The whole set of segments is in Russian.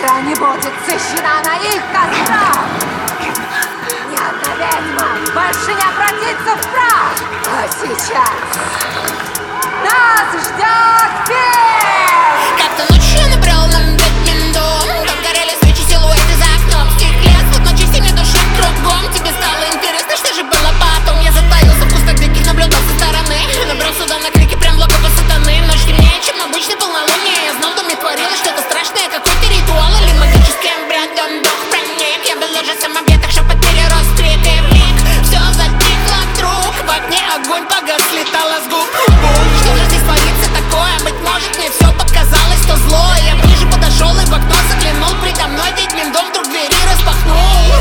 Когда не будет сыщена на их кострах, ни одна ведьма больше не обратится в прах. А сейчас нас ждет фест! Как-то ночью я набрал нам ведьмин дом. Там горели свечи, силуэты за окном. Стих лес, вот ночи все не души кругом. Тебе стало интересно, что же было потом? Я затаился в кустах диких, наблюдал со стороны. Набрал сюда на крики, прям логово сатаны. Ночь темнее, чем обычный полнолуние. Я знал, в доме творилось что-то страшное, какой-то ритуал или магический обряд. Он дух проник, я был уже самобед, так шепот перерос в крик и вмиг. Все затихло вдруг, в огне огонь погас, слетала с губ. Что же здесь творится такое? Быть может, мне все показалось, что зло. Я ближе подошел и в окно заглянул. Предо мной ведьмин дом вдруг двери распахнул.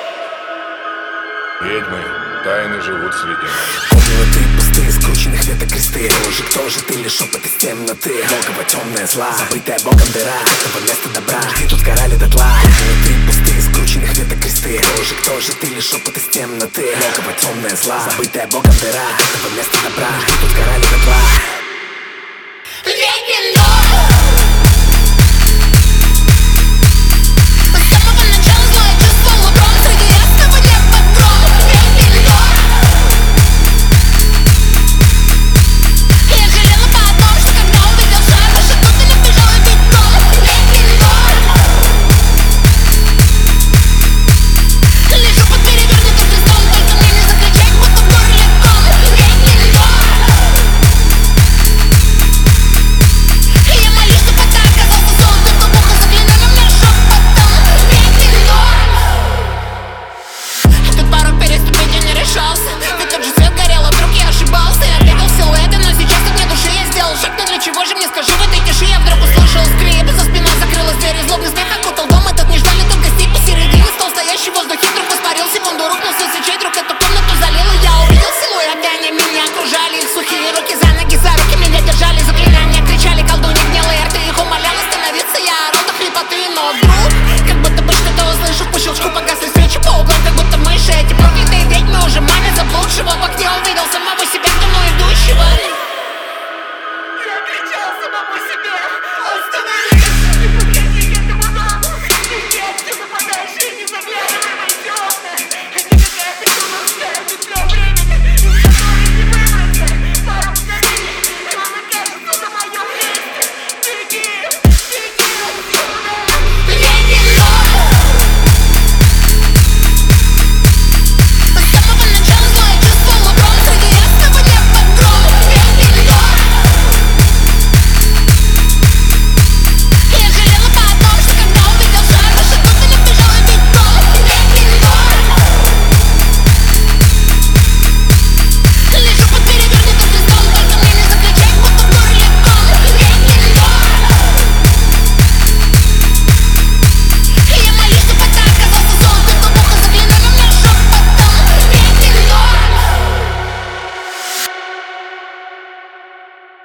Ведьмы тайно живут среди нас. Помнила ты пустые, скрученных веток кресты. Тоже кто же ты, лишь шепот из темноты. Логово темная зла, забытая богом дыра. Этого места добра, где тут сгорали дотла. Помнила ты пустые, скрученных веток кресты. Тоже кто же ты, лишь шепот из темноты. Логово темная зла, забытая богом дыра. Этого места добра, где тут сгорали дотла. Ведьмин дом. Ведь тот же свет горел, а вдруг я ошибался. Я бегал в силуэты, но сейчас тут нет души. Я сделал шаг, но для чего же мне, скажи, в этой тиши я вдруг услышал скрип. За спиной закрылась дверь, и злобный смех окутал дом этот нежданный. Тут гостей посередине стол, стоящий в воздухе вдруг воспарил. Секунду рухнул со свечей, вдруг эту комнату залил. И я увидел силуэты, они меня окружали. Их сухие руки